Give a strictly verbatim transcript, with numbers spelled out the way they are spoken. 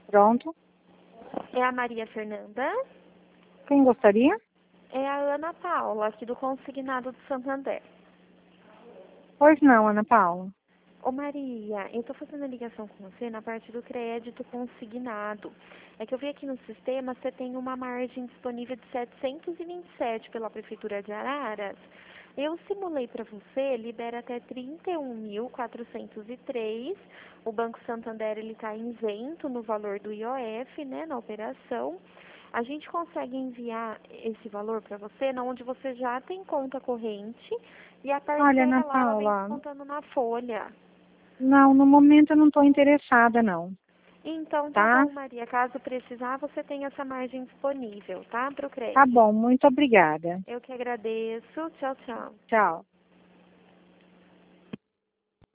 Pronto. É a Maria Fernanda? Quem gostaria? É a Ana Paula, aqui do Consignado do Santander. Pois não, Ana Paula. Ô Maria, eu tô fazendo a ligação com você na parte do crédito consignado. É que eu vi aqui no sistema, você tem uma margem disponível de setecentos e vinte e sete pela Prefeitura de Araras. Eu simulei para você, libera até trinta e um mil quatrocentos e três. O Banco Santander ele está isento no valor do I O F, né, na operação. A gente consegue enviar esse valor para você, na onde você já tem conta corrente e a Olha, Ana parcela lá ela vem Paula, contando na folha. não, no momento eu não estou interessada, não. Então tá Tá? bom, Maria. Caso precisar, você tem essa margem disponível, tá? Para o Tá crédito. bom, muito obrigada. Eu que agradeço. Tchau, tchau. Tchau.